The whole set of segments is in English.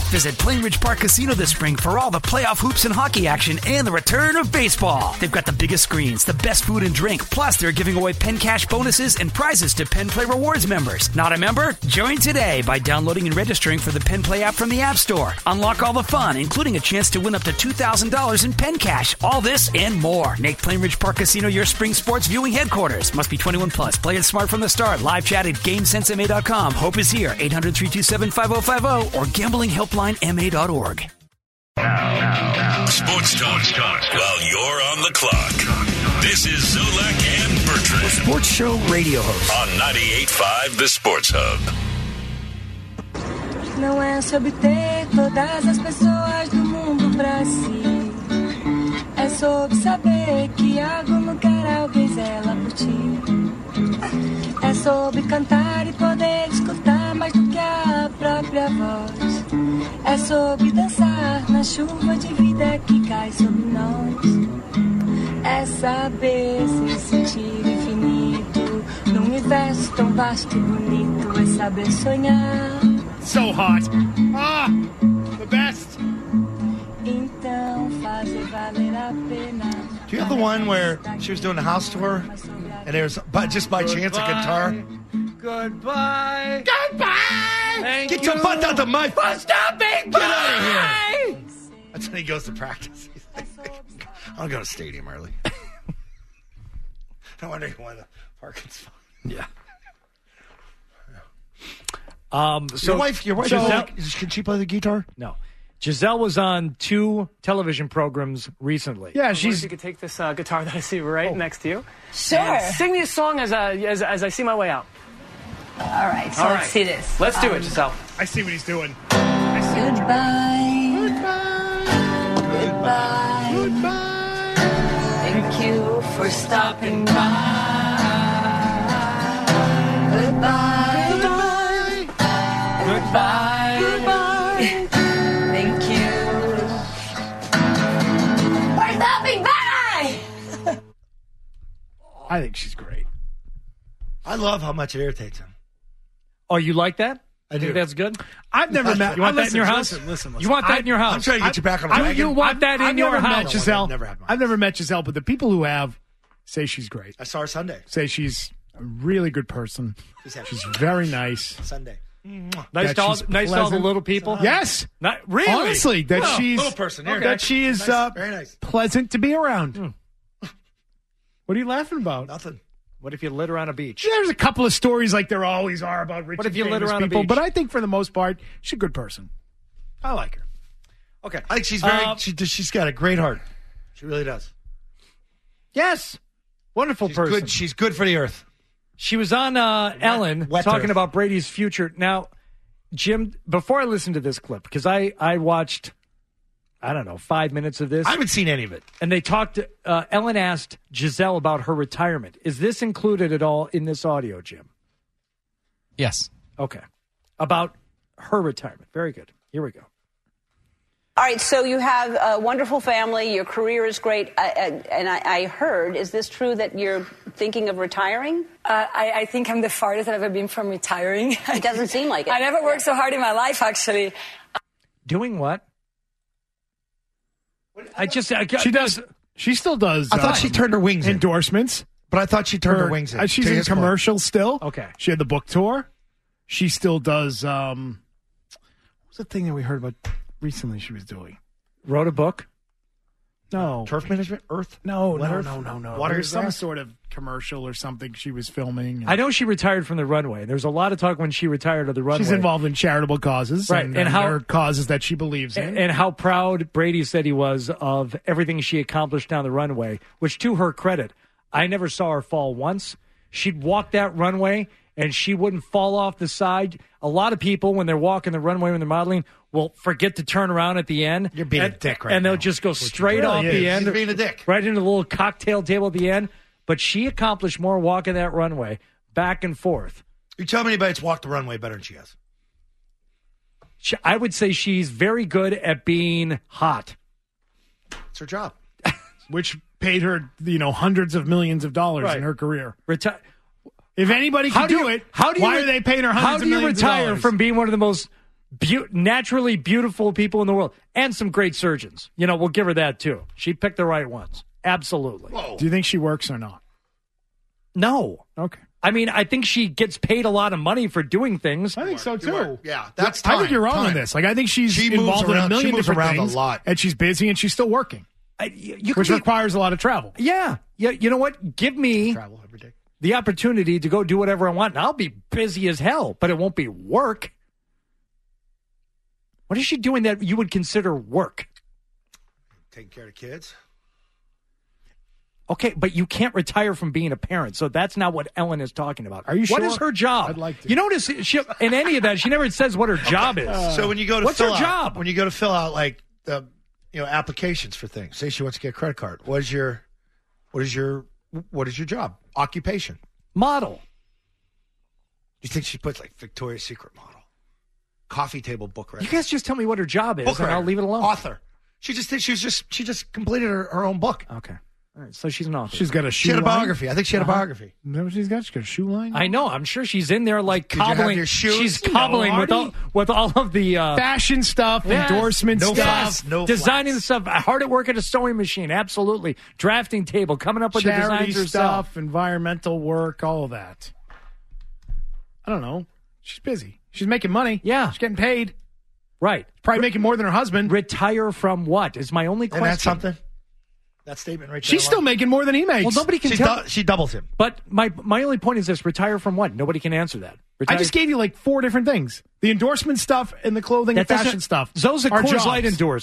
Visit Plainridge Park Casino this spring for all the playoff hoops and hockey action and the return of baseball. They've got the biggest screens, the best food and drink, plus they're giving away Penn Cash bonuses and prizes to Penn Play Rewards members. Not a member? Join today by downloading and registering for the Penn Play app from the App Store. Unlock all the fun, including a chance to win up to $2,000 in Penn Cash. All this and more. Make Plainridge Park Casino your spring sports viewing headquarters. Must be 21 plus. Play it smart from the start. Live chat at GameSenseMA.com. Hope is here. 800-327-5050 or gamblinghelplinema.org. Now. Sports talk while you're on the clock. This is Zolak and Bertrand. The Sports Show radio host. On 98.5 The Sports Hub. Não é sobre ter todas as pessoas do mundo pra si. É sobre saber que em algum lugar alguém zela por ti. É sobre cantar e poder escutar mais do que a própria voz. É sobre dançar na chuva de vida que cai sobre nós. É saber se sentir infinito num universo tão vasto e bonito. É saber sonhar. So hot. Ah, the best. Então fazer valer a pena. Do you have the one where she was doing a house tour and there's just by chance a guitar? Goodbye. Get your butt out of my For stopping Get out of here. That's when he goes to practice. I'll go to stadium early. No wonder he won the Parkins Fund. Yeah. So your wife can she play the guitar? No. Giselle was on 2 television programs recently. Yeah, If you could take this guitar that I see right next to you. Sure. And sing me a song as I see my way out. All right, so let's see this. Let's do it, Giselle. I see what he's doing. Goodbye. Goodbye. Goodbye. Thank you for stopping by. Goodbye. Goodbye. Goodbye. Thank you for stopping by. I think she's great. I love how much it irritates him. Oh, you like that? I think do. that's good? I've never met. You want that in your house? Listen. You want that in your house? I'm trying to get you back on the wagon. You want that in your house? Giselle. Never I've never met Giselle, but the people who have say she's great. I saw her Sunday. Say she's a really good person. She's very nice. Sunday. Nice to all the little people? Yes. Not really. Honestly, that she's little person. Here. That she is very nice. pleasant to be around. What are you laughing about? Nothing. What if you lit her on a beach? There's a couple of stories like there always are about rich What if and you lit her famous on a people, beach? but I think for the most part, she's a good person. I like her. Okay. I think she's very. She's got a great heart. She really does. Yes. Wonderful person. Good. She's good for the earth. She was on Ellen wet talking earth. about Brady's future. Now, Jim, before I listened to this clip, because I watched, 5 minutes of this. I haven't seen any of it. And they talked, Ellen asked Giselle about her retirement. Is this included at all in this audio, Jim? Yes. Okay. About her retirement. Very good. Here we go. All right, so you have a wonderful family. Your career is great. And I heard, is this true that you're thinking of retiring? I think I'm the farthest I've ever been from retiring. It doesn't seem like it. I never worked so hard in my life, actually. Doing what? She does. She still does. I thought she turned her wings in. endorsements. But I thought she turned her wings in. She's to in his point. commercials still. Okay. She had the book tour. She still does. What was the thing that we heard about recently? She was doing. Wrote a book? No. Turf management? Earth? No. Water? Water. There's some sort of commercial or something she was filming. I know she retired from the runway. There's a lot of talk when she retired of the runway. She's involved in charitable causes, Right, And and how- there are causes that she believes in. And how proud Brady said he was of everything she accomplished down the runway, which to her credit, I never saw her fall once. She'd walk that runway and she wouldn't fall off the side. A lot of people, when they're walking the runway, when they're modeling, will forget to turn around at the end. You're being a dick right And they'll now. just go straight really off is. the end. She's being a dick. Right into the little cocktail table at the end. But she accomplished more walking that runway back and forth. You tell me anybody's walked the runway better than she has. I would say she's very good at being hot. It's her job. Which paid her, hundreds of millions of dollars Right. in her career. If If anybody can do it, why are they paying her hundreds of millions of How do you retire dollars? from being one of the most naturally beautiful people in the world, and some great surgeons. We'll give her that too. She picked the right ones. Absolutely. Whoa. Do you think she works or not? No. Okay. I mean, I think she gets paid a lot of money for doing things. I think so too. Yeah, that's time. I think you're wrong on this. Like, I think she's involved in a million different things, a lot, and she's busy and she's still working, which requires a lot of travel. Yeah. You know what? Give me travel every day. The opportunity to go do whatever I want, and I'll be busy as hell, but it won't be work. What is she doing that you would consider work? Taking care of kids. Okay, but you can't retire from being a parent, so that's not what Ellen is talking about. Are you sure? What is her job? I'd like to. You notice in any of that, she never says what her job is. So when you go to what's fill her job? When you go to fill out like the applications for things, say she wants to get a credit card. What is your job? Occupation? Model. You think she puts like Victoria's Secret model, coffee table book writer? You guys just tell me what her job is, and I'll leave it alone. Author. She just completed her own book. Okay. All right, so she's an author. She's got a shoe She had a line? biography. I think she had a biography. You know what she's got? She's got a shoe line? I know. I'm sure she's in there like you have cobbling. your shoes? She's cobbling with all of the fashion stuff, endorsement stuff. Designing the stuff. Hard at work at a sewing machine. Absolutely. Drafting table. Coming up with the Charity designs stuff, herself. environmental work, all of that. I don't know. She's busy. She's making money. Yeah. She's getting paid. Right. Probably making more than her husband. Retire from what is my only question. And that's something. That statement right there. She's still making more than he makes. Well, nobody can tell. She doubles him. But my only point is this: retire from what? Nobody can answer that. I just gave you like 4 different things: the endorsement stuff and the clothing and fashion stuff. Those are Coors jobs. Light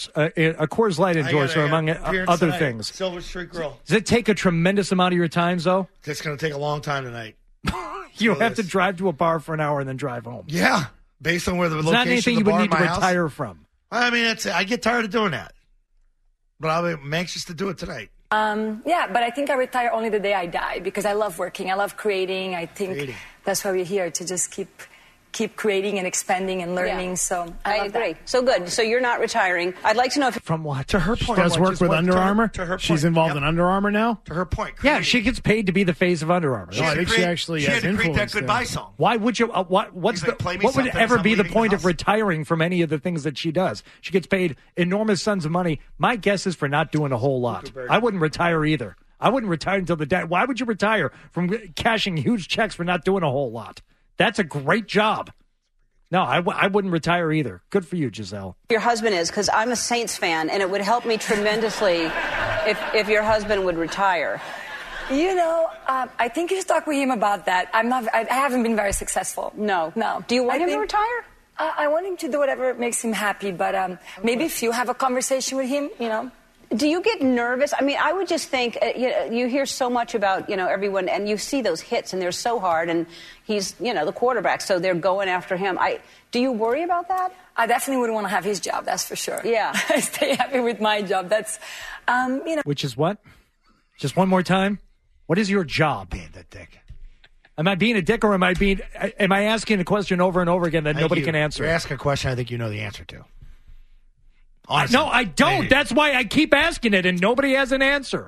a Coors Light endorser among other things. Silver Street Grill. Does it take a tremendous amount of your time, though? It's going to take a long time tonight. You have to drive to a bar for an hour and then drive home. Yeah, based on where the It's location not anything of the you would bar need to in my house. retire from. I mean, I get tired of doing that, but I'm anxious to do it tonight. Yeah, but I think I retire only the day I die because I love working. I love creating. I think that's why we're here, to just keep creating and expanding and learning. Yeah. So I agree. That. So good. So you're not retiring. I'd like to know if from what? To her point, she does work with Under Armour. To her point. She's involved in Under Armour now. To her point, yeah, she gets paid to be the face of Under Armour. I think she actually had has to create that influence goodbye there. song. Why would you? What would ever be the point of retiring from any of the things that she does? She gets paid enormous sums of money. My guess is for not doing a whole lot. I wouldn't retire either. I wouldn't retire until the day. Why would you retire from cashing huge checks for not doing a whole lot? That's a great job. No, I wouldn't retire either. Good for you, Giselle. Your husband is, because I'm a Saints fan, and it would help me tremendously if your husband would retire. You know, I think you should talk with him about that. I haven't been very successful. No. Do you want him to retire? I want him to do whatever makes him happy, but maybe if you have a conversation with him, you know. Do you get nervous? I mean, I would just think, you hear so much about, everyone, and you see those hits, and they're so hard, and he's, the quarterback, so they're going after him. Do you worry about that? I definitely wouldn't want to have his job, that's for sure. Yeah. I stay happy with my job. That's, Which is what? Just one more time? What is your job? Being the dick. Am I being a dick, or am I asking a question over and over again that nobody can answer? You're asking a question I think you know the answer to. Honestly, no, I don't. Maybe. That's why I keep asking it, and nobody has an answer.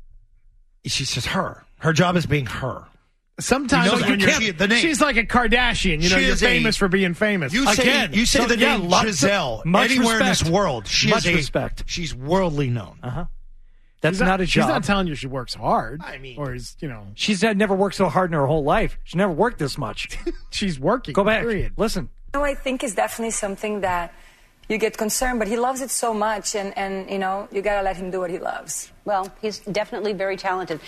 She's just her. Her job is being her. Sometimes she's like a Kardashian. You're famous for being famous. You say the name Giselle anywhere in this world. Respect. She's worldly known. That's not a job. She's not telling you she works hard. I mean, or is she's never worked so hard in her whole life. She's never worked this much. She's working. Go back. Period. Listen. I think it's definitely something that you get concerned, but he loves it so much, and you got to let him do what he loves. Well, he's definitely very talented.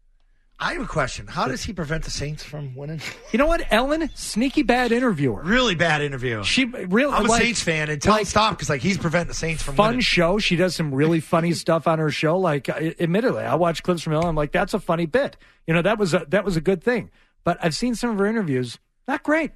I have a question. How does he prevent the Saints from winning? You know what, Ellen? Sneaky bad interviewer. Really bad interviewer. I'm a Saints fan, and tell him stop, because he's preventing the Saints from winning. Fun show. She does some really funny stuff on her show. Like, admittedly, I watch clips from Ellen. I'm like, that's a funny bit. That was a good thing. But I've seen some of her interviews. Not great.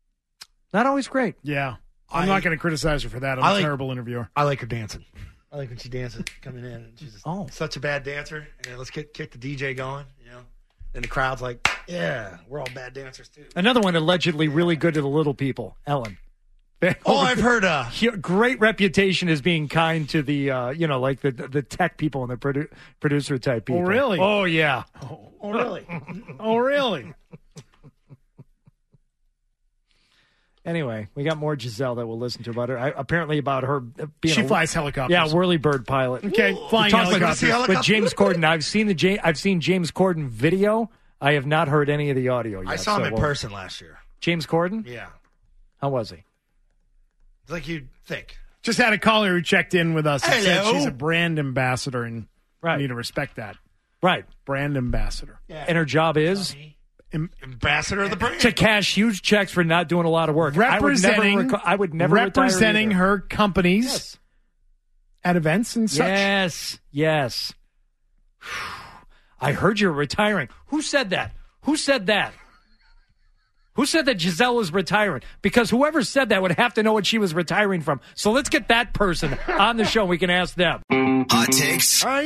Not always great. Yeah. I'm not going to criticize her for that. I'm a terrible interviewer. I like her dancing. I like when she dances coming in. And she's such a bad dancer. And let's kick the DJ going, And the crowd's like, yeah, we're all bad dancers, too. Another one allegedly really good to the little people, Ellen. I've heard. Great reputation as being kind to the, like the tech people and the producer type people. Oh, really? Oh, yeah. Oh, really? Oh, really? Anyway, we got more Giselle that we'll listen to about her. Apparently about her being She flies helicopters. Yeah, whirlybird pilot. Okay, flying helicopters. With James Corden. I've seen James Corden video. I have not heard any of the audio yet. I saw him in person last year. James Corden? Yeah. How was he? It's like you'd think. Just had a caller who checked in with us and said Hello. she's a brand ambassador, and Right. you need to respect that. Right. Brand ambassador. Yeah. And her job is? Ambassador of the brand. To cash huge checks for not doing a lot of work. Representing, I would never representing retire her companies at events and such. Yes. I heard you're retiring. Who said that? Who said that Giselle was retiring? Because whoever said that would have to know what she was retiring from. So let's get that person on the show. We can ask them. Hot takes. I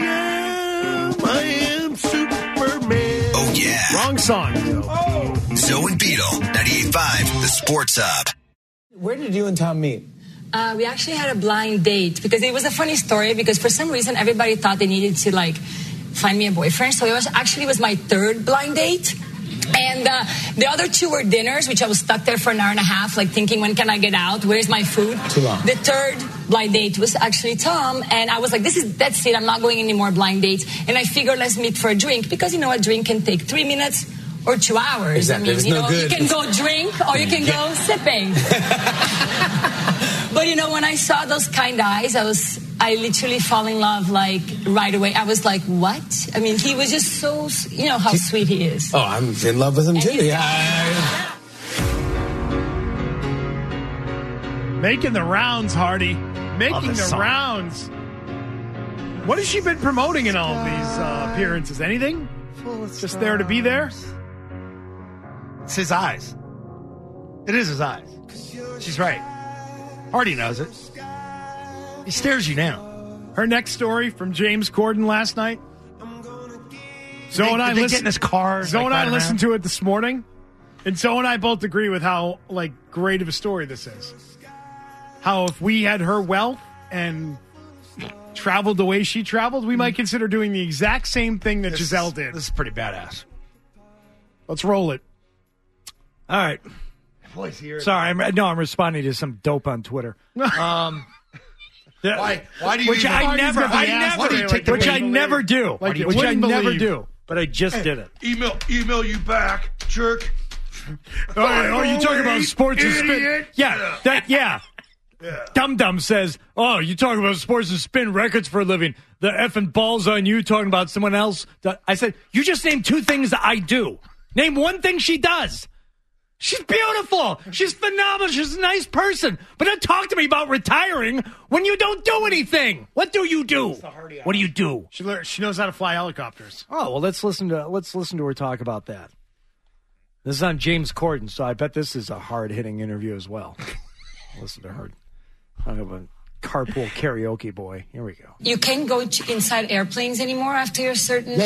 am Superman. Oh, yeah. Wrong song. Zoe and Beetle, 98.5, the Sports Hub. Where did you and Tom meet? We actually had a blind date because it was a funny story because for some reason everybody thought they needed to find me a boyfriend. So it was my third blind date. And the other two were dinners, which I was stuck there for an hour and a half, thinking, when can I get out? Where's my food? Too long. The third blind date was actually Tom. And I was like, that's it. I'm not going any more blind dates. And I figured let's meet for a drink because, a drink can take 3 minutes or 2 hours. Exactly. You can go drink or you can go sipping. But, when I saw those kind eyes, I literally fall in love, right away. I was like, what? I mean, he was just so, how sweet he is. Oh, I'm in love with him, too. Yeah. Making the rounds, Hardy. Making the song. rounds. What has she been promoting in all of these appearances? Anything? Just there to be there? It's his eyes. It is his eyes. She's right. Hardy knows it. He stares you down. Her next story from James Corden last night. Zoe and I get in his car. Zoe and I listened to it this morning, and Zoe and I both agree with how great of a story this is. How if we had her wealth and traveled the way she traveled, we might consider doing the exact same thing that Giselle did. This is pretty badass. Let's roll it. All right. Voice here. Sorry, I'm responding to some dope on Twitter. Why do you? Which I never do. Which I never do. But I just did it. Email you back, jerk. Oh, you talking about sports and spin? Yeah. Dum Dum says, "Oh, you talking about sports and spin records for a living? The effing balls on you talking about someone else." I said, "You just named two things that I do. Name one thing she does." She's beautiful. She's phenomenal. She's a nice person. But don't talk to me about retiring when you don't do anything. What do you do? What do you do? She knows how to fly helicopters. Oh, well, let's listen to her talk about that. This is on James Corden, so I bet this is a hard-hitting interview as well. Listen to her. Talk about carpool karaoke boy. Here we go. You can't go inside airplanes anymore after you're certain,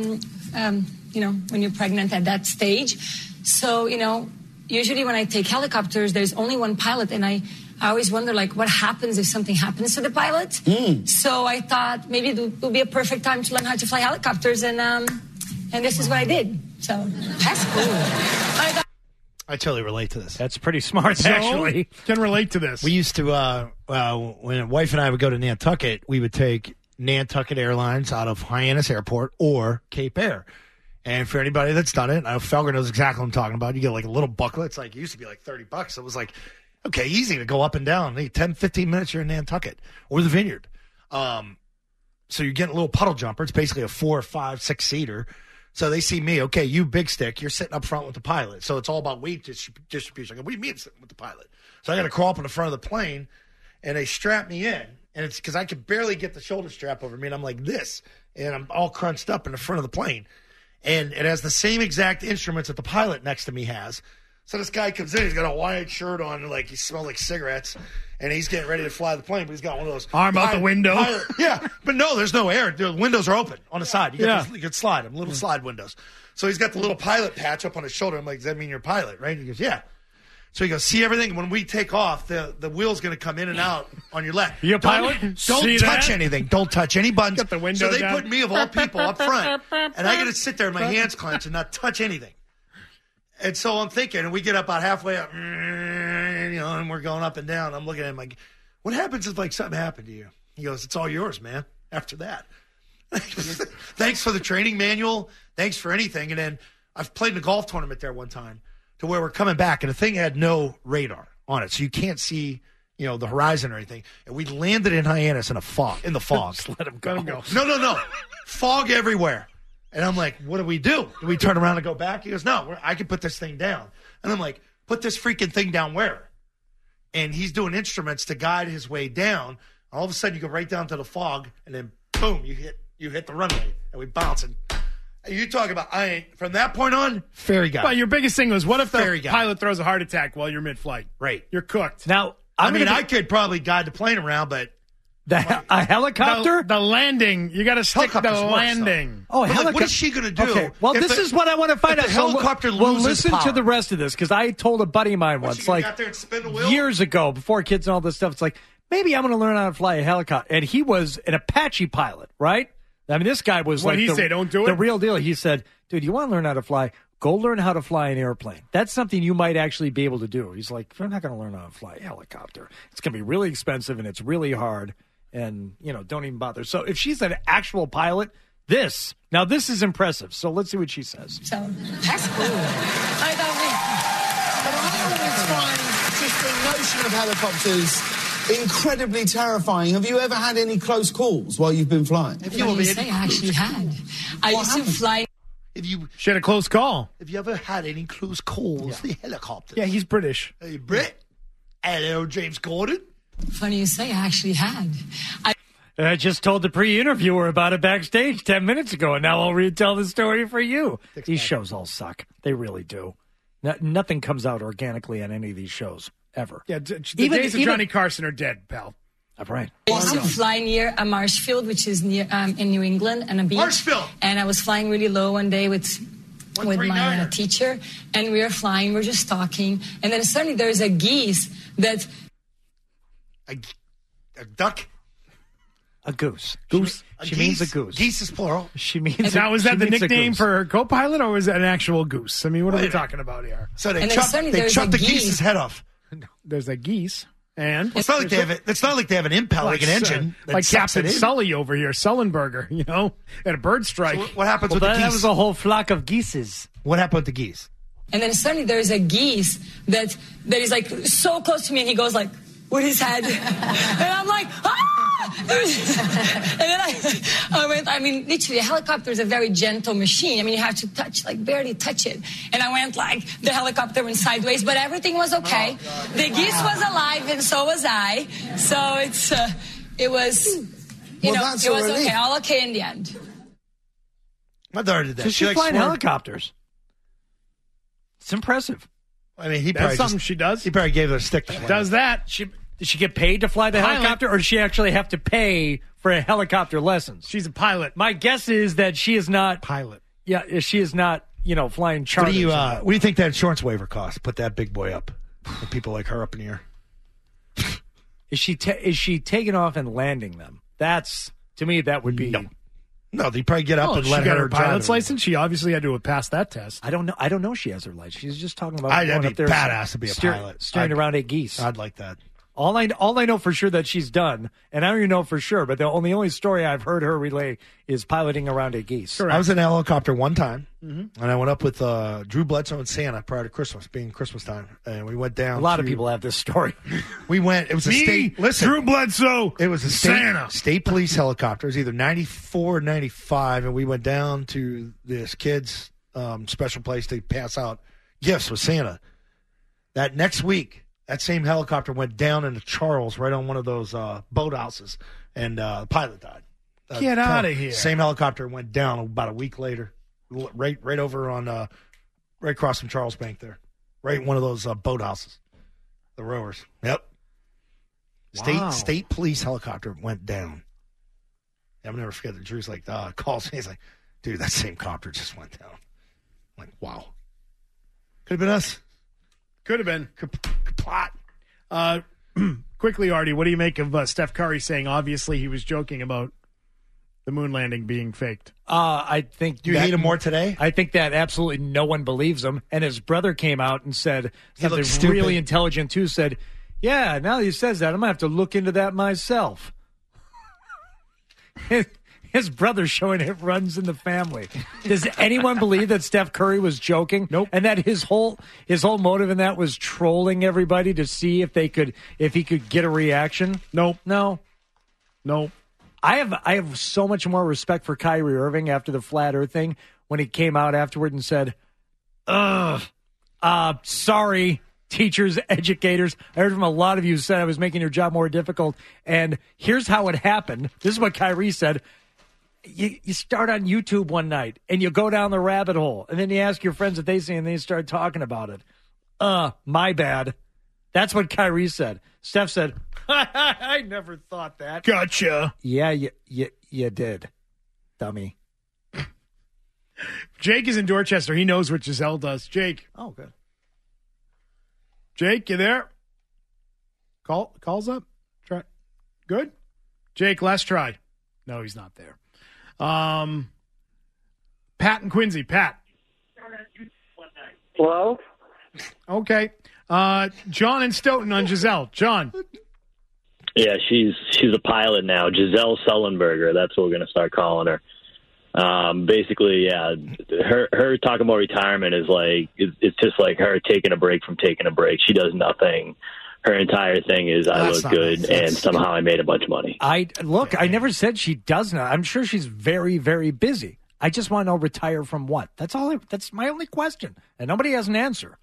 when you're pregnant at that stage. So, usually when I take helicopters, there's only one pilot, and I always wonder, what happens if something happens to the pilot? So I thought maybe it would be a perfect time to learn how to fly helicopters, and this is what I did. So that's cool. I totally relate to this. That's pretty smart, actually. Can relate to this. We used to, when wife and I would go to Nantucket, we would take Nantucket Airlines out of Hyannis Airport or Cape Air. And for anybody that's done it, Felger knows exactly what I'm talking about. You get a little booklet. It used to be $30. It was okay, easy to go up and down. 10, 15 minutes, you're in Nantucket or the Vineyard. So you're getting a little puddle jumper. It's basically a 4, 5, 6 seater. So they see me, okay, you big stick, you're sitting up front with the pilot. So it's all about weight distribution. I go, what do you mean sitting with the pilot? So I got to crawl up in the front of the plane, and they strap me in. And it's because I could barely get the shoulder strap over me, and I'm like this. And I'm all crunched up in the front of the plane. And it has the same exact instruments that the pilot next to me has. So this guy comes in, he's got a white shirt on, and he smells like cigarettes, and he's getting ready to fly the plane, but he's got one of those arm out the window. Yeah, but no, there's no air. The windows are open on the side. You can slide them, little slide windows. So he's got the little pilot patch up on his shoulder. I'm like, does that mean you're a pilot, right? He goes, yeah. So he goes, see everything? When we take off, the wheel's going to come in and out on your left. You a pilot? Don't touch anything. Don't touch any buttons. Got the window so they down. put me, of all people, up front, and I got to sit there with my hands clenched and not touch anything. And so I'm thinking, and we get about halfway up, and and we're going up and down. I'm looking at him like, what happens if like something happened to you? He goes, it's all yours, man. After that. Thanks for the training manual. Thanks for anything. And then I've played in a golf tournament there one time to where we're coming back, and the thing had no radar on it. So you can't see, the horizon or anything. And we landed in Hyannis in the fog. Just let him go. No. Fog everywhere. And I'm like, what do we do? Do we turn around and go back? He goes, no, I can put this thing down. And I'm like, put this freaking thing down where? And he's doing instruments to guide his way down. All of a sudden, you go right down to the fog, and then boom, you hit the runway, and we bounce. And you talk about, from that point on, fairy guy. Well, your biggest thing was, what if the pilot throws a heart attack while you're mid-flight? Right. You're cooked. Now, I could probably guide the plane around, but a helicopter? The landing. You got to stick the landing. Oh, helicopter. What is she going to do? Okay. Well, this is what I want to find out. The helicopter loses listen power. to the rest of this, because I told a buddy of mine once, like out there and spin the wheel? Years ago, before kids and all this stuff, it's like, maybe I'm going to learn how to fly a helicopter. And he was an Apache pilot, right? I mean, this guy was What did he say? Don't do it? The real deal. He said, dude, you want to learn how to fly? Go learn how to fly an airplane. That's something you might actually be able to do. He's like, I'm not going to learn how to fly a helicopter. It's going to be really expensive, and it's really hard. And, don't even bother. So if she's an actual pilot, this is impressive. So let's see what she says. So that's cool. I don't know. Just the notion of helicopters, incredibly terrifying. Have you ever had any close calls while you've been flying? I actually had. I used to fly. She had a close call. Have you ever had any close calls? The helicopters. Yeah, he's British. Hey, Brit. Hello, James Corden. Funny you say, I actually had. I just told the pre-interviewer about it backstage 10 minutes ago, and now I'll retell the story for you. These shows all suck. They really do. Nothing comes out organically on any of these shows, ever. Yeah, the days of Johnny Carson are dead, pal. Right. I used to fly near a Marshfield, which is near in New England, and a beach. Marshfield. And I was flying really low one day with my teacher, and we were flying. We were just talking, and then suddenly there's a geese that. A duck? A goose. Goose. She means a goose. Geese is plural. She means. Now, was that the nickname for her co-pilot, or was that an actual goose? I mean, what are we talking about here? So they chopped the goose's head off. There's a geese. And it's not like they have it. It's not like they have an impel, like an engine, like Captain Sully over here, Sullenberger. At a bird strike. So what happens with the geese? That was a whole flock of geeses. What happened with the geese? And then suddenly there's a geese that is like so close to me, and he goes like with his head, and I'm like, ah! And then I went. I mean, literally, a helicopter is a very gentle machine. I mean, you have to barely touch it. And I went like the helicopter went sideways, but everything was okay. The geese was alive, and so was I. So it was, it was okay, all okay in the end. My daughter did that. She's flying helicopters. It's impressive. I mean, that's something she does. He probably gave her a stick. Does that? Did she get paid to fly the helicopter, or does she actually have to pay for a helicopter lessons? She's a pilot. My guess is that she is not pilot. Yeah, she is not. Flying charters. What do you think that insurance waiver costs? Put that big boy up. With people like her up in the air. Is she taking off and landing them? That's, to me, that would be. No, they probably get up and let her. She got her drive pilot's license. She obviously had to have passed that test. I don't know. She has her license. She's just talking about. That'd be up there badass to be a pilot. Steering around 8 geese. I'd like that. All I know for sure that she's done, and I don't even know for sure, but the only story I've heard her relay is piloting around 8 geese. Correct. I was in a helicopter one time, and I went up with Drew Bledsoe and Santa prior to Christmas, being Christmas time, and we went down. A lot of people have this story. We went. It was a state. Listen, Drew Bledsoe. It was a state police helicopter. It was either 94 or 95, and we went down to this kid's special place to pass out gifts with Santa. That next week. That same helicopter went down into Charles, right on one of those boathouses, and the pilot died. Get out of here! Same helicopter went down about a week later, right over on, right across from Charles Bank there, right in one of those boathouses, the rowers. Yep. Wow. State police helicopter went down. I'll never forget that. Drew's like, calls me. He's like, dude, that same copter just went down. I'm like, wow. Could have been us. Could have been. Plot. Quickly, Artie, what do you make of Steph Curry saying, obviously, he was joking about the moon landing being faked. I think. Do you hate him more today? I think that absolutely no one believes him. And his brother came out and said something stupid. really intelligent too. Said, "Yeah, now that he says that, I'm gonna have to look into that myself." His brother showing it runs in the family. Does anyone believe that Steph Curry was joking? Nope. And that his whole motive in that was trolling everybody to see if he could get a reaction? Nope. No. Nope. I have so much more respect for Kyrie Irving after the flat earth thing when he came out afterward and said, sorry, teachers, educators. I heard from a lot of you said I was making your job more difficult. And here's how it happened. This is what Kyrie said. You start on YouTube one night and you go down the rabbit hole and then you ask your friends what they see and then you start talking about it. My bad. That's what Kyrie said. Steph said, I never thought that. Gotcha. Yeah, you did, dummy. Jake is in Dorchester. He knows what Giselle does. Jake. Oh, good. Jake, you there? Calls up? Try. Good? Jake, last try. No, he's not there. Pat and Quincy. Pat. Hello? Okay. John and Stoughton on Giselle. John. Yeah, she's a pilot now. Giselle Sullenberger. That's what we're going to start calling her. Basically, yeah, her talking about retirement is like it's just like her taking a break from taking a break. She does nothing. Her entire thing is I look good and somehow I made a bunch of money. I never said she does not. I'm sure she's very, very busy. I just want to know retire from what? That's all. That's my only question, and nobody has an answer.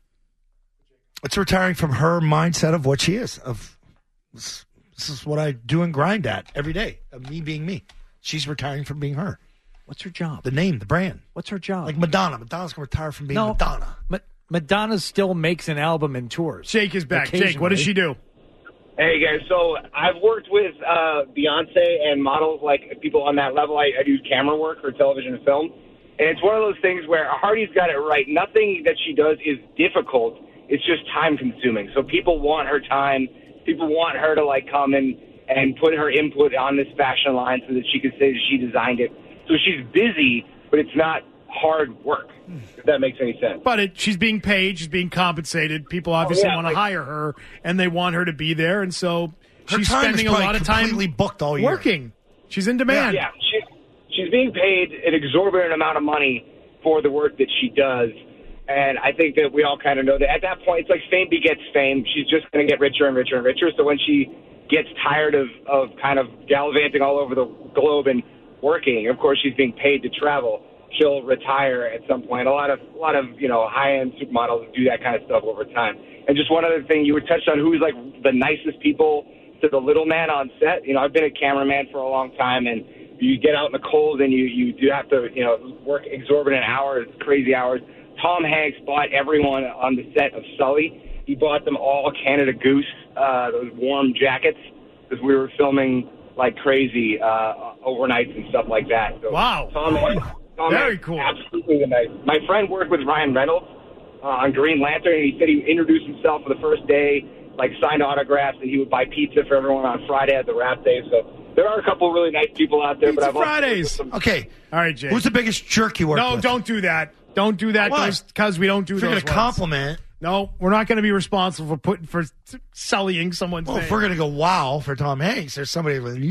It's retiring from her mindset of what she is. Of this is what I do and grind at every day. Of me being me. She's retiring from being her. What's her job? The name, the brand. What's her job? Like Madonna. Madonna's going to retire from being Madonna. Madonna still makes an album and tours. Jake is back. Jake, what does she do? Hey, guys. So I've worked with Beyonce and models, like people on that level. I do camera work for television and film. And it's one of those things where Hardy's got it right. Nothing that she does is difficult. It's just time-consuming. So people want her time. People want her to, like, come and put her input on this fashion line so that she could say that she designed it. So she's busy, but it's not hard work, if that makes any sense. But she's being paid. She's being compensated. People obviously want to hire her, and they want her to be there. And so she's spending a lot of time completely booked all year. Working. She's in demand. Yeah, she's being paid an exorbitant amount of money for the work that she does. And I think that we all kind of know that at that point, it's like fame begets fame. She's just going to get richer and richer and richer. So when she gets tired of kind of gallivanting all over the globe and working, of course, she's being paid to travel. She'll retire at some point. A lot of high-end supermodels do that kind of stuff over time. And just one other thing, you were touched on who's like the nicest people to the little man on set. You know, I've been a cameraman for a long time, and you get out in the cold and you do have to work exorbitant hours, crazy hours. Tom Hanks bought everyone on the set of Sully. He bought them all Canada Goose, those warm jackets, because we were filming like crazy overnights and stuff like that. So wow. Tom Very Hanks, cool. Absolutely nice. My friend worked with Ryan Reynolds on Green Lantern, and he said he introduced himself for the first day, like signed autographs, and he would buy pizza for everyone on Friday at the wrap day. So there are a couple really nice people out there. Pizza but Fridays. Okay. All right, Jay. Who's the biggest jerk you worked with? No, don't do that. Don't do that because we don't do if those you're going to compliment. No, we're not going to be responsible for sullying someone's Well, name. if we're going to go wow for Tom Hanks, there's somebody with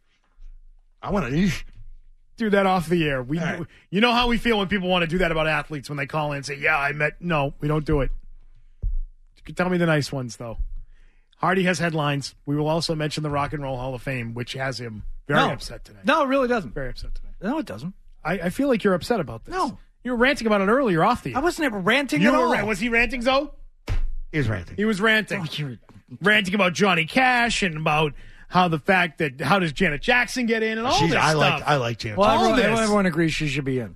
I want to do that off the air. You know how we feel when people want to do that about athletes when they call in and say, yeah, I met. No, we don't do it. You can tell me the nice ones, though. Hardy has headlines. We will also mention the Rock and Roll Hall of Fame, which has him very upset today. No, it really doesn't. Very upset today. No, it doesn't. I feel like you're upset about this. No. You were ranting about it earlier off the air. I wasn't ever ranting at all. Was he ranting, Zoe? He was ranting. He was ranting. Oh, ranting about Johnny Cash and about how does Janet Jackson get in and all this stuff. I like Janet Well, Jackson. everyone agrees she should be in.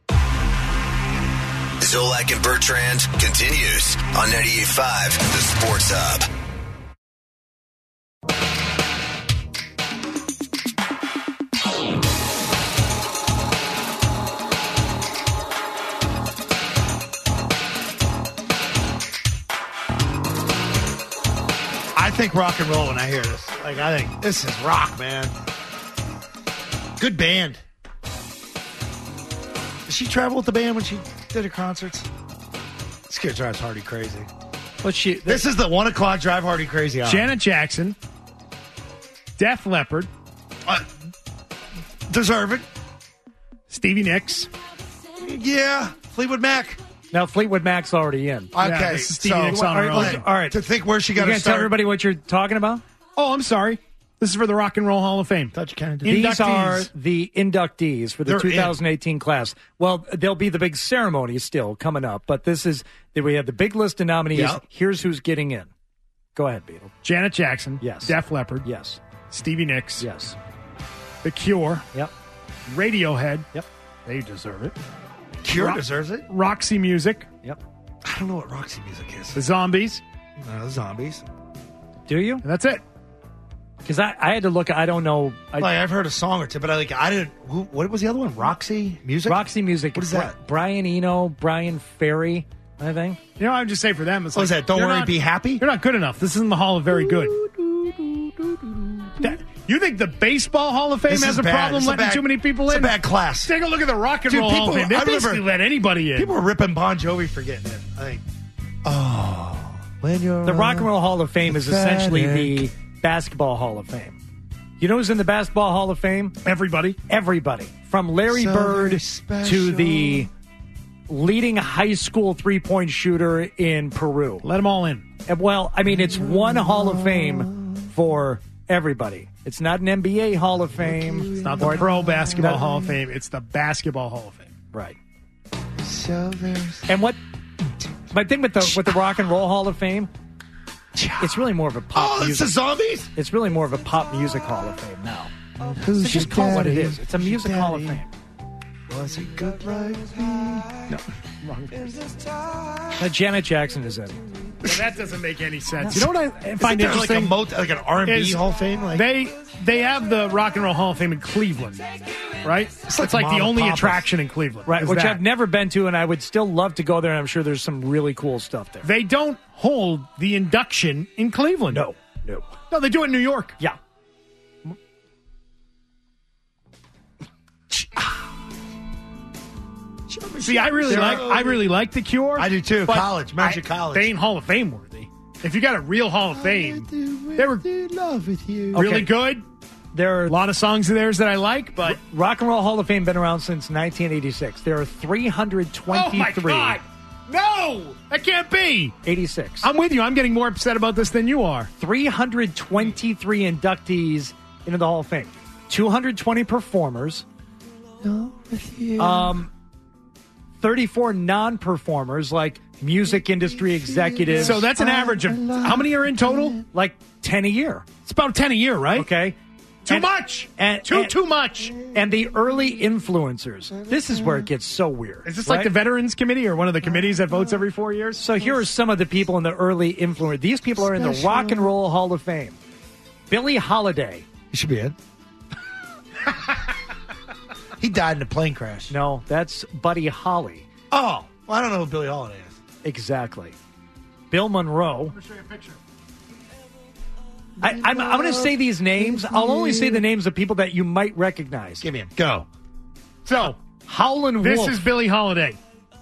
Zolak and Bertrand continues on 98.5 The Sports Hub. I think rock and roll when I hear this. Like, I think this is rock, man. Good band. Did she travel with the band when she did her concerts? This kid drives Hardy crazy. This is the 1 o'clock drive Hardy crazy hour. Janet Jackson, Def Leppard, Deserve it. Stevie Nicks. Yeah, Fleetwood Mac. Now, Fleetwood Mac's already in. Okay, this is Stevie Nicks on her own. All right. To think where she got You to gonna tell start. everybody what you're talking about? Oh, I'm sorry. This is for the Rock and Roll Hall of Fame. Thought you kind of did. These are the inductees for the They're 2018 class. Well, there'll be the big ceremony still coming up, but we have the big list of nominees. Yep. Here's who's getting in. Go ahead, Beetle. Janet Jackson. Yes. Def Leppard. Yes. Stevie Nicks. Yes. The Cure. Yep. Radiohead. Yep. They deserve it. Cure deserves it. Roxy Music. Yep. I don't know what Roxy Music is. The Zombies. No, the Zombies. Do you? And that's it. Because I had to look. I don't know. I've heard a song or two, but I didn't. What was the other one? Roxy Music. Roxy Music. What is that? Brian Eno, Brian Ferry, I think. You know, I would just say for them, it's What is that? Don't you're worry, not- be happy. You're not good enough. This isn't the Hall of Very Good. You think the Baseball Hall of Fame This has is a bad. problem It's a letting bad- too many people it's in? a bad class. Take a look at the Rock and Dude, Roll Hall of Fame. They I remember- basically let anybody in. People were ripping Bon Jovi for getting in. I think. Oh, when you're The Rock and Roll Hall of Fame is essentially pathetic. the Basketball Hall of Fame. You know who's in the Basketball Hall of Fame? Everybody. Everybody. From Larry So Bird very to special. the leading high school three-point shooter in Peru. Let them all in. And, well, I mean, it's one Hall of Fame for everybody. It's not an NBA Hall of Fame. It's not the Pro Basketball Hall of Fame. It's the Basketball Hall of Fame. Right. So And what my thing with the Rock and Roll Hall of Fame, it's really more of a pop Oh, it's music. the Zombies. It's really more of a pop music Hall of Fame now. Who's So just your call it what it daddy? is. It's a music Hall of Daddy? Fame. Was it good like me? No. Wrong. Janet Jackson is in. Well, that doesn't make any sense. You know what I find Isn't there interesting? like an R&B is Hall of Fame? Like, they have the Rock and Roll Hall of Fame in Cleveland, right? It's like Mom the and only Papa's. attraction in Cleveland, Right, is which that. I've never been to, and I would still love to go there, and I'm sure there's some really cool stuff there. They don't hold the induction in Cleveland. No. No, they do it in New York. Yeah. See, I really like the Cure. I do too. but College, Magic College. They ain't Hall of Fame worthy. If you got a real Hall of Fame, they were love with you. really Okay. good. There are A lot of songs of theirs that I like, but Rock and Roll Hall of Fame been around since 1986. There are 323. oh my god, no, that can't be. 86. I'm with you. I'm getting more upset about this than you are. 323 inductees into the Hall of Fame. 220 performers. 34 non-performers, like music industry executives. So that's an average of how many are in total? Like 10 a year. It's about 10 a year, right? Okay. Too much. And, Too much. And the early influencers. This is where it gets so weird. Is this like right? the Veterans Committee or one of the committees that votes every 4 years? So here are some of the people in the early influencers. These people are in the Rock and Roll Hall of Fame. Billie Holiday. You should be in. He died in a plane crash. No, that's Buddy Holly. Oh, well, I don't know who Billie Holiday is. Exactly. Bill Monroe. Let me show you a picture. I'm going to say these names. I'll only say the names of people that you might recognize. Give me him. Go. So, Howlin' this Wolf. is Billie Holiday.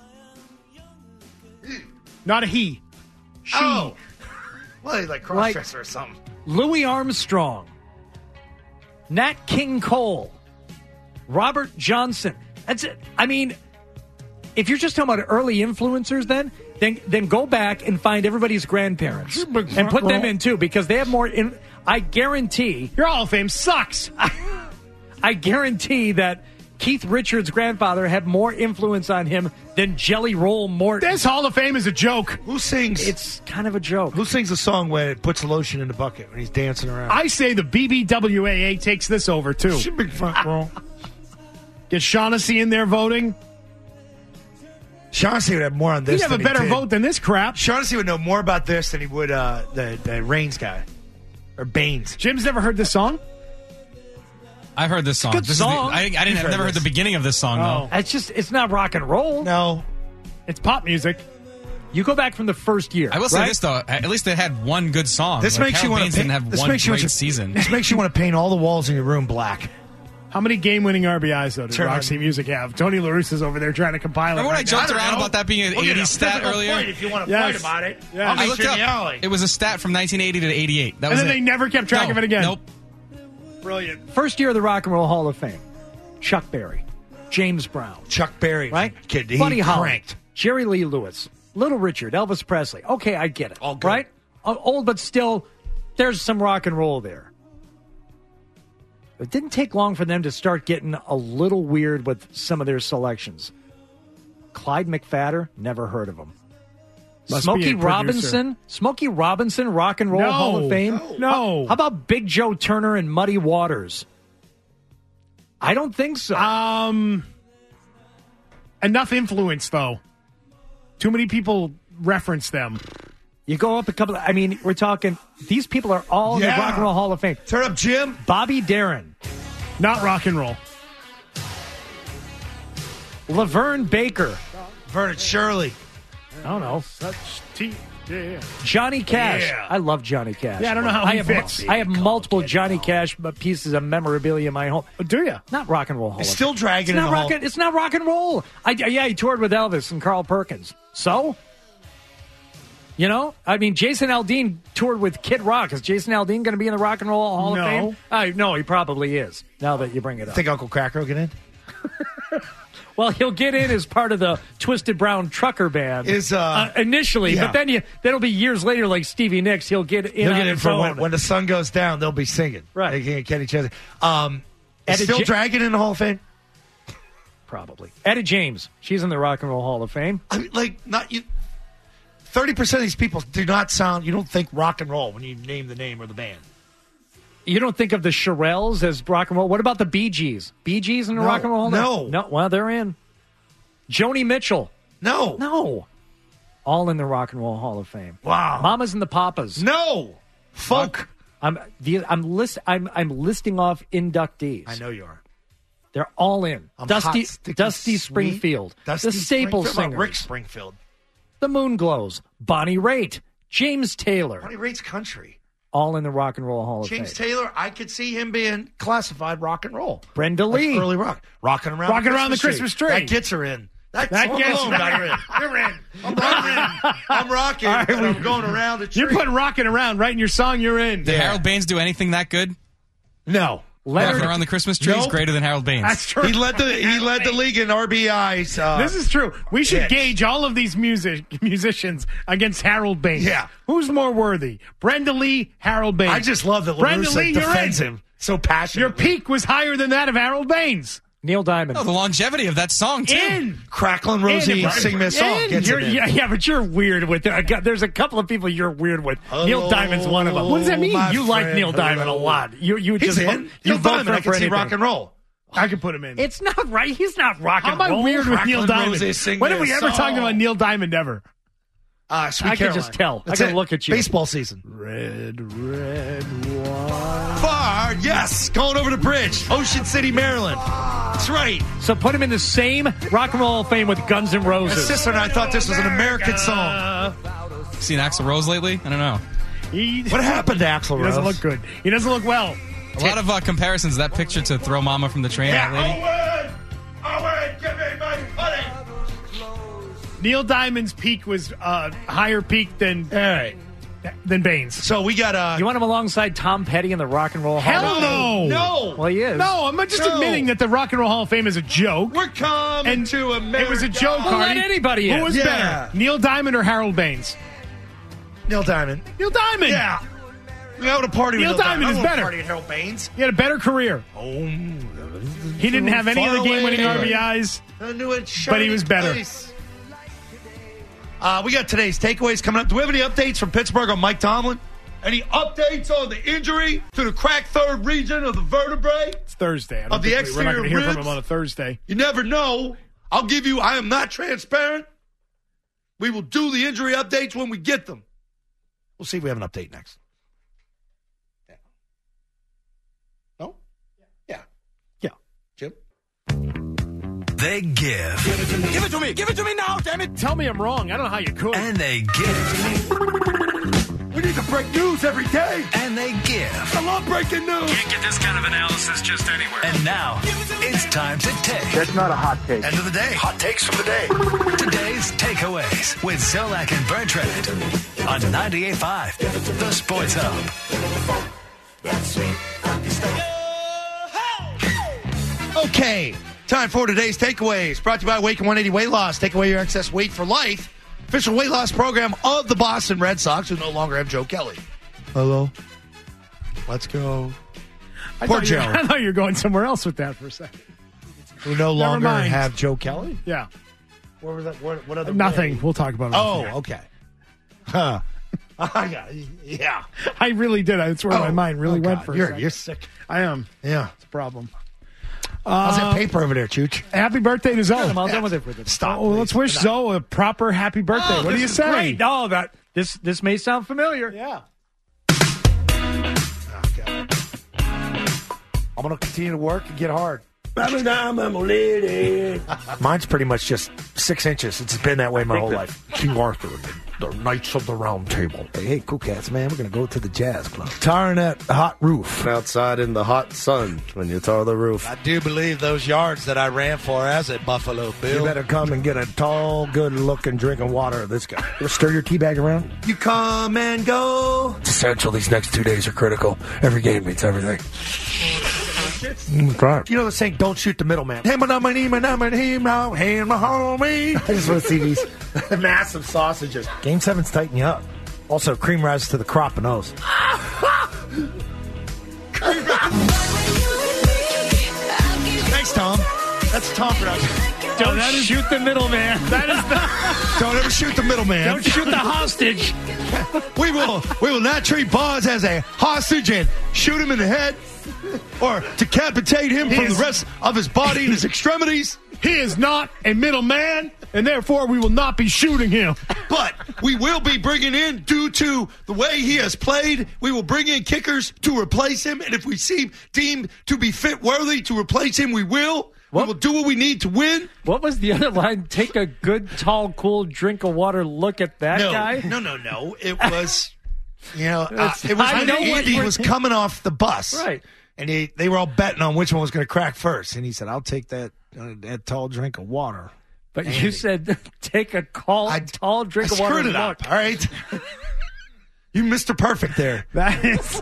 Not a he. She. Oh. Well, he's like cross-dresser or something. Louis Armstrong. Nat King Cole. Robert Johnson. That's it. I mean, if you're just talking about early influencers, then go back and find everybody's grandparents and put them in too, because they have more. I guarantee your Hall of Fame sucks. I guarantee that Keith Richards' grandfather had more influence on him than Jelly Roll Morton. This Hall of Fame is a joke. Who sings? It's kind of a joke. Who sings the song where it puts lotion in the bucket when he's dancing around? I say the BBWAA takes this over too. Should be front row. Get Shaughnessy in there voting. Shaughnessy would have more on this. He'd have a than better he did. vote than this crap. Shaughnessy would know more about this than he would the Reigns guy or Baines. Jim's never heard this song. I've heard this song. Good This song. I've never heard the beginning of this song though. It's not rock and roll. No, it's pop music. You go back from the first year. I will say right? this though. At least they had one good song. This Like, makes you Harold want Baines to didn't have one great season. This makes you want to paint all the walls in your room black. How many game-winning RBIs, though, did Turn on. Roxy Music have? Tony La Russa's over there trying to compile it. Remember when I right joked now? around about that being an We'll get 80s a stat physical earlier? fight if you want to Yes. fight about it. Yeah. I'll I meet looked you in the up. alley. It was a stat from 1980 to 88. That And was then it. they never kept track No, of it again. Nope. Brilliant. First year of the Rock and Roll Hall of Fame. Chuck Berry, James Brown, Chuck Berry. right? Kid, he Buddy Holly, cranked. Jerry Lee Lewis, Little Richard, Elvis Presley. Okay, I get it. All good. Right? Old, but still, there's some rock and roll there. It didn't take long for them to start getting a little weird with some of their selections. Clyde McPhatter, never heard of him. Must be Smokey a producer. Smokey Robinson, Rock and Roll No. Hall of Fame. No. How about Big Joe Turner and Muddy Waters? I don't think so. Enough influence, though. Too many people reference them. You go up a couple. I mean, we're talking. These people are all in the Yeah. Rock and Roll Hall of Fame. Turn up, Jim. Bobby Darin, Not rock and roll. Laverne Baker. Vernon Shirley. I don't know. Yeah. Johnny Cash. Yeah. I love Johnny Cash. Yeah, I don't know how he have, fits. I have multiple Johnny Cash pieces of memorabilia in my home. Do you? Not rock and roll hall. It's of still Fame. dragging It's in not the rock. hall. It's not rock and roll. Yeah, he toured with Elvis and Carl Perkins. So, you know, I mean, Jason Aldean toured with Kid Rock. Is Jason Aldean going to be in the Rock and Roll Hall No. of Fame? No, he probably is. Now that you bring it up, Think Uncle Cracker will get in? well, he'll get in as part of the Twisted Brown Trucker Band initially, yeah. but then that'll be years later, like Stevie Nicks. He'll get in. He'll on get in his for own. when the sun goes down, they'll be singing. Right. They can't get each other. It's Etta still Ja- dragging in the Hall of Fame? Probably. Etta James. She's in the Rock and Roll Hall of Fame. I mean, like, not you. 30% of these people do not sound, you don't think rock and roll when you name the name or the band. You don't think of the Shirelles as rock and roll. What about the Bee Gees? Bee Gees in the No. Rock and Roll? No. No. Well, they're in. Joni Mitchell. No. No. All in the Rock and Roll Hall of Fame. Wow. Mamas and the Papas. No. Folk. I'm listing off inductees. I know you are. They're all in. I'm Dusty hot, sticky, Dusty sweet. Springfield. Dusty the Staple Springfield. How about Singers. Rick Springfield. The Moonglows. Bonnie Raitt. James Taylor. Bonnie Raitt's country. All in the Rock and Roll Hall of James Fame. Taylor, I could see him being classified rock and roll. Brenda Like Lee. early rock. Rocking around the Christmas tree. That gets her in. That That song gets alone her got her in. You're in. I'm rocking, All right, and I'm going around the tree. You're putting rocking around right in your song. You're in. Did Harold Baines do anything that good? No. Walking around the Christmas tree is Nope. greater than Harold Baines. That's true. He led the league in RBIs. This is true. We should hits. gauge all of these musicians against Harold Baines. Yeah. Who's more worthy? Brenda Lee, Harold Baines. I just love that Brenda Lee, LaRusse you're defends in. him so passionately. Your peak was higher than that of Harold Baines. Neil Diamond. Oh, the longevity of that song, too. In. Crackling Rosie In. sing me a song. In. Gets You're- him in. yeah, but you're weird with it. There's a couple of people you're weird with. Hello, Neil Diamond's one of them. What does that mean? my You like friend. Neil Diamond a Hello. lot. You He's just in. you Neil vote Diamond, for I can see anything. rock and roll. I can put him in. It's not right. He's not rock How and am I roll. weird with Neil Crackling Rosie Diamond? sing When have me we a ever song. talked about Neil Diamond ever? Sweet I can Caroline. just tell. That's I can it. look at you. Baseball season. Red wine. Far, yes. Going over the bridge. Ocean City, Maryland. That's right. So put him in the same Rock and Roll Hall of Fame with Guns N' My Roses. sister and I thought this was an American song. Seen Axl Rose lately? I don't know. What happened to Axl He Rose? doesn't look good. He doesn't look well. A lot of comparisons. That picture to Throw Mama from the Train. That lady. Owen, give me my money. Neil Diamond's peak was higher peak than Baines. So we got You want him alongside Tom Petty in the Rock and Roll Hall Hell of Fame? no. Well, he is. No, I'm just admitting that the Rock and Roll Hall of Fame is a joke. We're coming to America. It was a joke, Well, let Hardy. anybody in. Who was Yeah. better, Neil Diamond or Harold Baines? Neil Diamond. Neil Diamond. Yeah. I would have partied with Neil Diamond I is wouldn't better. Party with Harold Baines. He had a better career. He didn't have any of the game-winning RBIs, I knew it. but he was better. Place. We got today's takeaways coming up. Do we have any updates from Pittsburgh on Mike Tomlin? Any updates on the injury to the cracked third region of the vertebrae? It's Thursday. I don't Of the think we're not going to exterior hear from ribs? him on a Thursday. You never know. I am not transparent. We will do the injury updates when we get them. We'll see if we have an update next. Yeah. No? Yeah. Yeah. Jim? They give. Give it to me. Give it to me. Give it to me now, damn it. Tell me I'm wrong. I don't know how you could. And they give. We need to break news every day. And they give. I love breaking news. Can't get this kind of analysis just anywhere. And now, it's time to take. That's not a hot take. End of the day. Hot takes from the day. Today's Takeaways with Zolak and Bertrand on 98.5, The Sports Hub. Okay, time for today's takeaways. Brought to you by Awaken 180 Weight Loss. Take away your excess weight for life. Official weight loss program of the Boston Red Sox, who no longer have Joe Kelly. Hello. Let's go. Poor Joe. I thought you were going somewhere else with that for a second. Who no longer mind. have Joe Kelly? Yeah. What was that? What other? Nothing. way? We'll talk about it. Oh, okay. Huh. Yeah. I really did. That's where my mind really went God. for a second. You're sick. I am. Yeah. It's a problem. How's that paper over there, Chooch? Happy birthday to Zoe. I'm all done with it for them. Stop. Let's wish Zoe a proper happy birthday. What do you say? Great. No, this may sound familiar. Yeah. Okay. I'm going to continue to work and get hard. Mine's pretty much just 6 inches. It's been that way my whole life. King Arthur, the Knights of the Round Table. Hey, cool cats, man. We're going to go to the jazz club. Tarring that hot roof. Outside in the hot sun when you tar the roof. I do believe those yards that I ran for as a Buffalo Bill. You better come and get a tall, good-looking drink of water of this guy. You stir your tea bag around? You come and go. It's essential. These next 2 days are critical. Every game means everything. You know the saying, don't shoot the middleman. I just want to see these massive sausages. Game 7's tighten you up. Also, cream rises to the crop and nose. Thanks, Tom. That's Tom production. Don't shoot the middleman. Don't ever shoot the middleman. Don't shoot the hostage. We will not treat Boz as a hostage and shoot him in the head or decapitate him from the rest of his body and his extremities. He is not a middleman, and therefore we will not be shooting him. But we will be bringing in, due to the way he has played, we will bring in kickers to replace him. And if we seem deemed to be fit worthy to replace him, we will. We will do what we need to win. What was the other line? Take a good, tall, cool drink of water. Look at that guy. No. It was, it was when Andy was coming off the bus. Right. And they were all betting on which one was going to crack first. And he said, I'll take that tall drink of water. But you said, take a tall drink of water. Screwed it up, all right? You Mr. Perfect there. That is...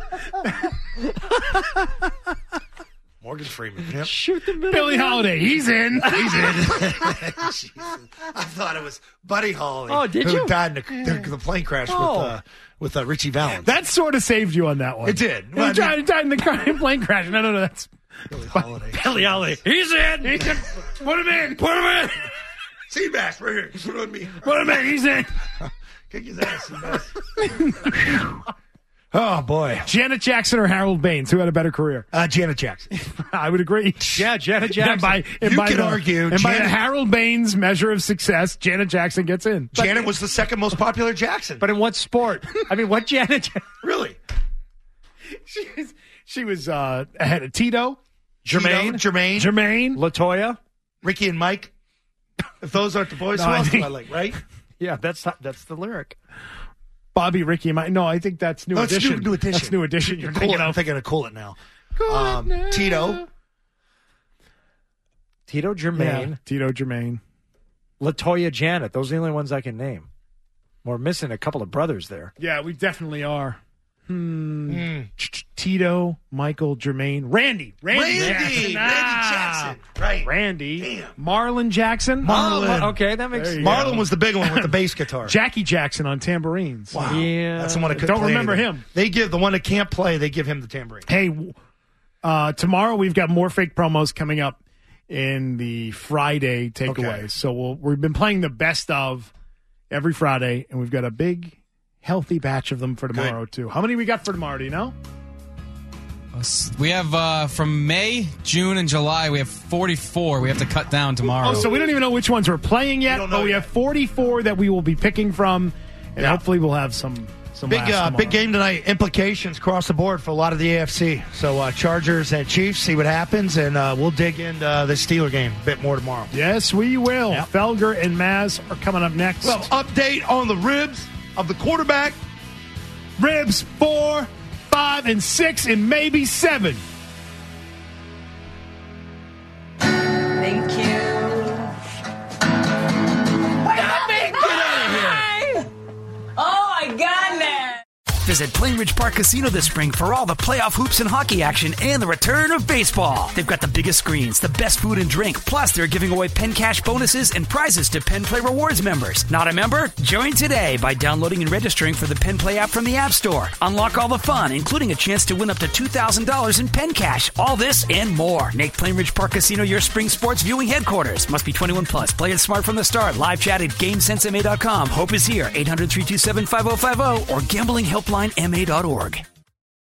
Morgan Freeman. Yep. Shoot the middle. Billie Holiday. He's in. He's in. Jesus. I thought it was Buddy Holly. Oh, did who you? died in the plane crash with Richie Valens. That sort of saved you on that one. It did. He died in the plane crash. No. That's Billie Holiday. Billie Holiday. He's in. Put him in. Put him in. Seabass, right here. Put it on me. Put him in. He's in. Kick his ass, Seabass. Oh, boy. Janet Jackson or Harold Baines? Who had a better career? Janet Jackson. I would agree. Yeah, Janet Jackson. You can argue. And by the Harold Baines measure of success, Janet Jackson gets in. Janet was the second most popular Jackson. But in what sport? I mean, what Janet? Really? She was ahead of Tito. Jermaine. LaToya. Ricky and Mike. If those aren't the boys, who else do I like, right? Yeah, that's the lyric. Bobby, Ricky, and Mike. No, I think that's New Edition. New Edition. That's New Edition. You're thinking of. I'm thinking of Cool It Now. Tito. Tito Jermaine. Yeah, Tito Jermaine. LaToya Janet. Those are the only ones I can name. We're missing a couple of brothers there. Yeah, we definitely are. Tito, Michael, Jermaine, Randy Jackson. Right. Randy. Damn. Marlon Jackson. Okay, that makes sense. Marlon was the big one with the bass guitar. Jackie Jackson on tambourines. Wow. Yeah. That's the one that couldn't Don't play remember anything. him. They give the one that can't play, they give him the tambourine. Hey, tomorrow we've got more fake promos coming up in the Friday takeaways. Okay. So we've been playing the best of every Friday, and we've got a big, healthy batch of them for tomorrow, too. How many we got for tomorrow, do you know? We have from May, June, and July, we have 44 we have to cut down tomorrow. Oh, so we don't even know which ones we're playing yet, but we have 44 that we will be picking from, and hopefully we'll have some big game tonight. Implications across the board for a lot of the AFC. So Chargers and Chiefs, see what happens, and we'll dig into the Steeler game a bit more tomorrow. Yes, we will. Yep. Felger and Maz are coming up next. Well, update on the ribs of the quarterback. ribs 4, 5, and 6, and maybe 7. Thank you. Oh, I got that. Visit Plainridge Park Casino this spring for all the playoff hoops and hockey action and the return of baseball. They've got the biggest screens, the best food and drink, plus they're giving away Penn Cash bonuses and prizes to Penn Play Rewards members. Not a member? Join today by downloading and registering for the Penn Play app from the App Store. Unlock all the fun, including a chance to win up to $2,000 in Penn Cash. All this and more. Make Plainridge Park Casino your spring sports viewing headquarters. Must be 21 plus. Play it smart from the start. Live chat at GameSenseMA.com. Hope is here. 800-327-5050 or gamblinghelplinema.org.